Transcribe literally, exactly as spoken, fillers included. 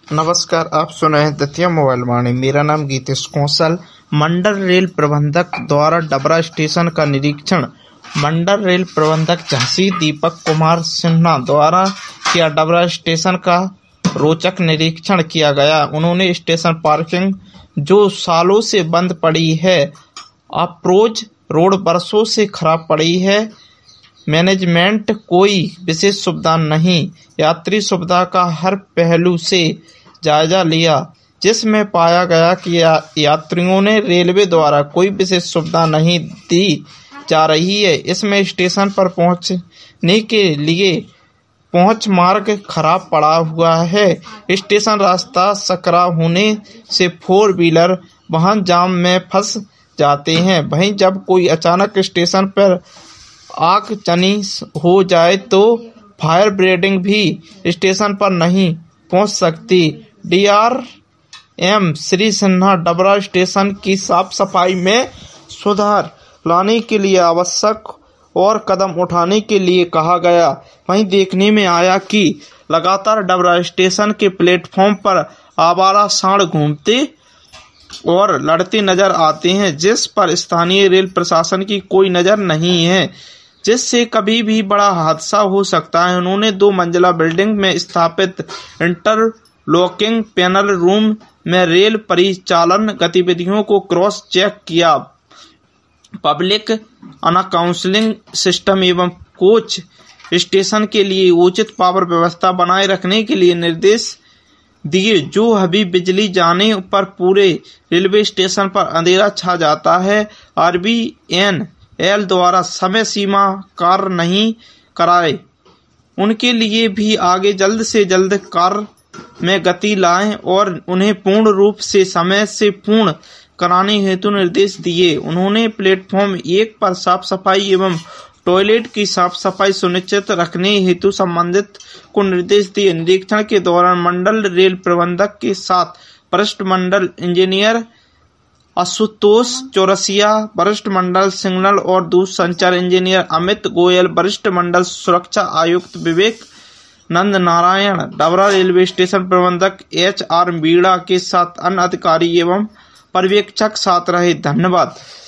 नमस्कार, आप सुन रहे हैं तथ्य मोबाइल वाणी। मेरा नाम गीतेश कौशल। मंडल रेल प्रबंधक द्वारा डबरा स्टेशन का निरीक्षण। मंडल रेल प्रबंधक झांसी दीपक कुमार सिन्हा द्वारा किया डबरा स्टेशन का रोचक निरीक्षण किया गया। उन्होंने स्टेशन पार्किंग जो सालों से बंद पड़ी है, अप्रोच रोड बरसों से खराब पड़ी है, मैनेजमेंट कोई विशेष सुविधा नहीं, यात्री सुविधा का हर पहलू से जायजा लिया, जिसमें पाया गया कि या, यात्रियों ने रेलवे द्वारा कोई विशेष सुविधा नहीं दी जा रही है। इसमें स्टेशन पर पहुंचने के लिए पहुंच मार्ग खराब पड़ा हुआ है। स्टेशन रास्ता सकरा होने से फोर व्हीलर वाहन जाम में फंस जाते हैं। वहीं जब कोई अचानक स्टेशन पर आगजनी हो जाए तो फायर ब्रिगेड भी स्टेशन पर नहीं पहुंच सकती। डीआरएम श्री सिन्हा डबरा स्टेशन की साफ सफाई में सुधार लाने के लिए आवश्यक और कदम उठाने के लिए कहा गया। वहीं देखने में आया कि लगातार डबरा स्टेशन के प्लेटफॉर्म पर आवारा सांड घूमते और लड़ते नजर आते हैं, जिस पर स्थानीय रेल प्रशासन की कोई नजर नहीं है, जिससे कभी भी बड़ा हादसा हो सकता है। उन्होंने दो मंजिला बिल्डिंग में स्थापित इंटरलॉकिंग पैनल रूम में रेल परिचालन गतिविधियों को क्रॉस चेक किया। पब्लिक अनाउंसिंग सिस्टम एवं कोच स्टेशन के लिए उचित पावर व्यवस्था बनाए रखने के लिए निर्देश दिए। जो अभी बिजली जाने पर पूरे रेलवे स्टेशन पर अंधेरा छा जाता है, आरबीएन एल द्वारा समय सीमा कार्य नहीं कराए, उनके लिए भी आगे जल्द से जल्द कार्य में गति लाएं और उन्हें पूर्ण रूप से समय से पूर्ण कराने हेतु निर्देश दिए। उन्होंने प्लेटफॉर्म एक पर साफ सफाई एवं टॉयलेट की साफ सफाई सुनिश्चित रखने हेतु संबंधित को निर्देश दिए। निरीक्षण के दौरान मंडल रेल प्रबंधक के साथ वरिष्ठ मंडल इंजीनियर आशुतोष चौरसिया, वरिष्ठ मंडल सिग्नल और दूरसंचार इंजीनियर अमित गोयल, वरिष्ठ मंडल सुरक्षा आयुक्त विवेक नंद नारायण, डबरा रेलवे स्टेशन प्रबंधक एच आर मीणा के साथ अन्य अधिकारी एवं पर्यवेक्षक साथ रहे। धन्यवाद।